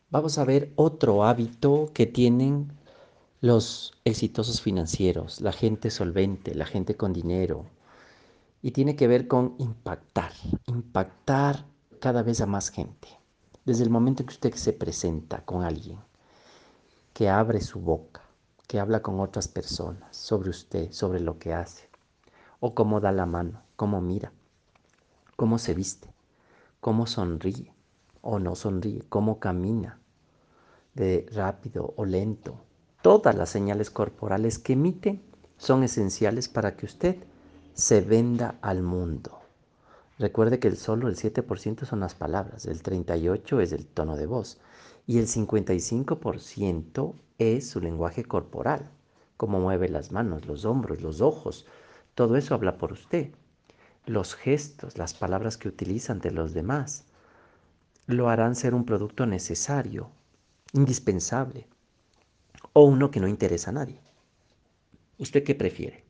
Vamos a ver otro hábito que tienen los exitosos financieros, la gente solvente, la gente con dinero, y tiene que ver con impactar cada vez a más gente. Desde el momento que usted se presenta con alguien, que abre su boca, que habla con otras personas sobre usted, sobre lo que hace, o cómo da la mano, cómo mira, cómo se viste, cómo sonríe o no sonríe, cómo camina, de rápido o lento. Todas las señales corporales que emite son esenciales para que usted se venda al mundo. Recuerde que solo el 7% son las palabras, el 38% es el tono de voz y el 55% es su lenguaje corporal, cómo mueve las manos, los hombros, los ojos. Todo eso habla por usted. Los gestos, las palabras que utiliza ante los demás, lo harán ser un producto necesario, indispensable, o uno que no interesa a nadie. ¿Usted qué prefiere?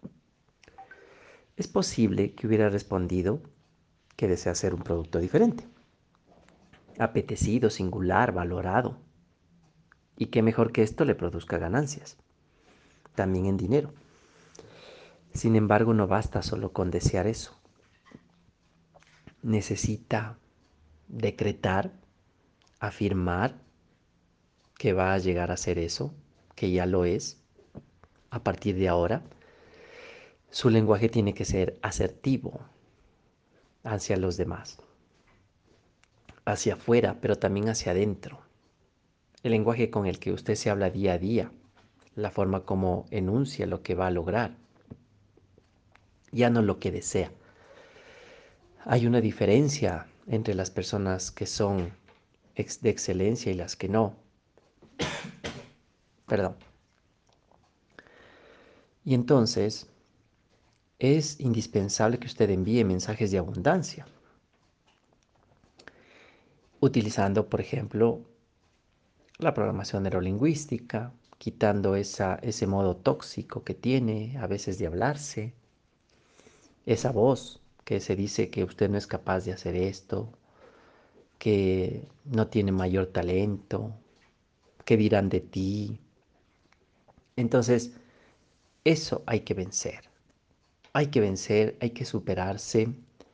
Es posible que hubiera respondido que desea ser un producto diferente, apetecido, singular, valorado, y que mejor que esto le produzca ganancias, también en dinero. Sin embargo, no basta solo con desear eso. Necesita decretar, afirmar que va a llegar a ser eso, que ya lo es, a partir de ahora. Su lenguaje tiene que ser asertivo hacia los demás, hacia afuera, pero también hacia adentro. El lenguaje con el que usted se habla día a día, la forma como enuncia lo que va a lograr, ya no lo que desea. Hay una diferencia entre las personas que son de excelencia y las que no. Perdón. Y entonces es indispensable que usted envíe mensajes de abundancia, utilizando, por ejemplo, la programación neurolingüística, quitando ese modo tóxico que tiene a veces de hablarse, esa voz que se dice que usted no es capaz de hacer esto, que no tiene mayor talento, que dirán de ti. Entonces, eso hay que vencer. Hay que vencer, hay que superarse.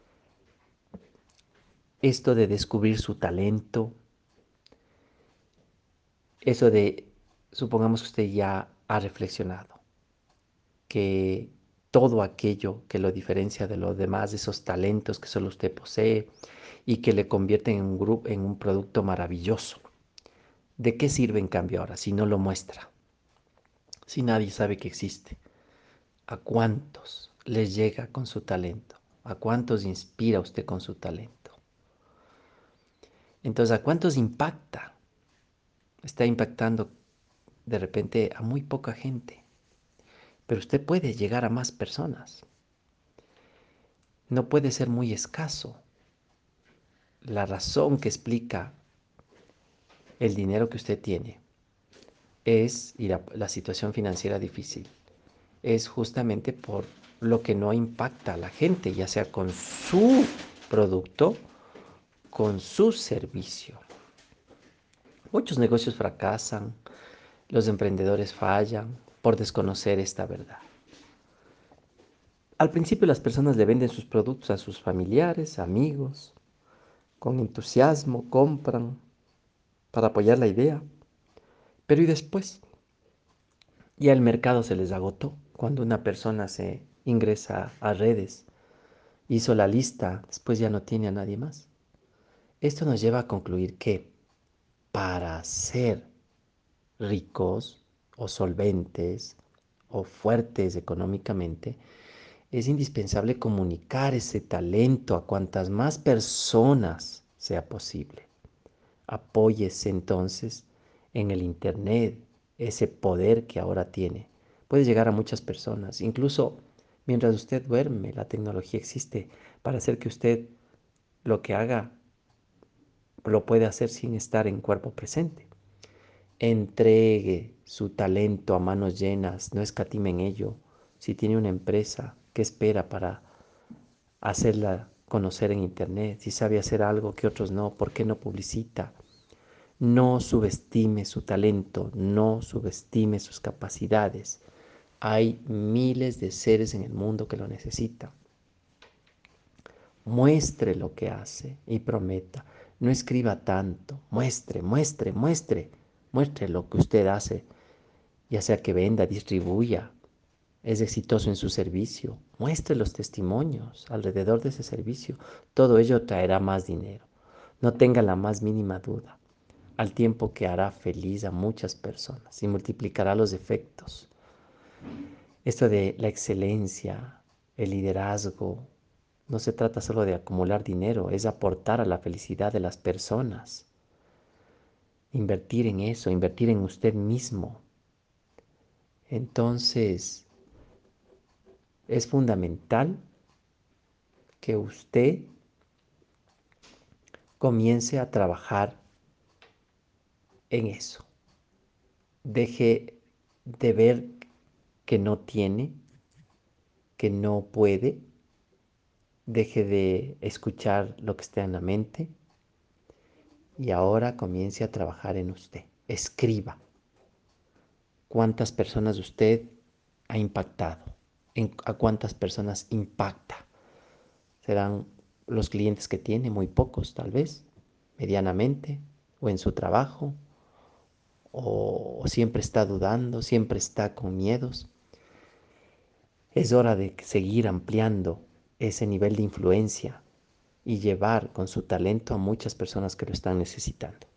Esto de descubrir su talento, eso de, supongamos que usted ya ha reflexionado, que todo aquello que lo diferencia de los demás, esos talentos que solo usted posee y que le convierten en un grupo, en un producto maravilloso. ¿De qué sirve en cambio ahora si no lo muestra? Si nadie sabe que existe. ¿A cuántos les llega con su talento? ¿A cuántos inspira usted con su talento? Entonces, ¿a cuántos impacta? Está impactando de repente a muy poca gente, pero usted puede llegar a más personas. No puede ser muy escaso. La razón que explica el dinero que usted tiene es, y la situación financiera difícil, es justamente por lo que no impacta a la gente, ya sea con su producto, con su servicio. Muchos negocios fracasan, los emprendedores fallan por desconocer esta verdad. Al principio las personas le venden sus productos a sus familiares, amigos, con entusiasmo, compran para apoyar la idea, pero ¿y después? Ya el mercado se les agotó. Cuando una persona se ingresa a redes, hizo la lista, después ya no tiene a nadie más. Esto nos lleva a concluir que para ser ricos o solventes o fuertes económicamente, es indispensable comunicar ese talento a cuantas más personas sea posible. Apóyese entonces en el Internet, ese poder que ahora tiene. Puede llegar a muchas personas. Incluso mientras usted duerme, la tecnología existe para hacer que usted lo que haga lo puede hacer sin estar en cuerpo presente. Entregue su talento a manos llenas, no escatime en ello. Si tiene una empresa, ¿qué espera para hacerla conocer en Internet? Si sabe hacer algo que otros no, ¿por qué no publicita? No subestime su talento, no subestime sus capacidades. Hay miles de seres en el mundo que lo necesitan. Muestre lo que hace y prometa. No escriba tanto. Muestre, muestre, muestre. Muestre lo que usted hace, ya sea que venda, distribuya, es exitoso en su servicio. Muestre los testimonios alrededor de ese servicio. Todo ello traerá más dinero. No tenga la más mínima duda, al tiempo que hará feliz a muchas personas y multiplicará los efectos. Esto de la excelencia, el liderazgo, no se trata solo de acumular dinero, es aportar a la felicidad de las personas. Invertir en eso, invertir en usted mismo. Entonces, es fundamental que usted comience a trabajar en eso. Deje de ver que no tiene, que no puede. Deje de escuchar lo que está en la mente y ahora comience a trabajar en usted. Escriba cuántas personas usted ha impactado, a cuántas personas impacta. Serán los clientes que tiene, muy pocos tal vez, medianamente, o en su trabajo, o siempre está dudando, siempre está con miedos. Es hora de seguir ampliando ese nivel de influencia y llevar con su talento a muchas personas que lo están necesitando.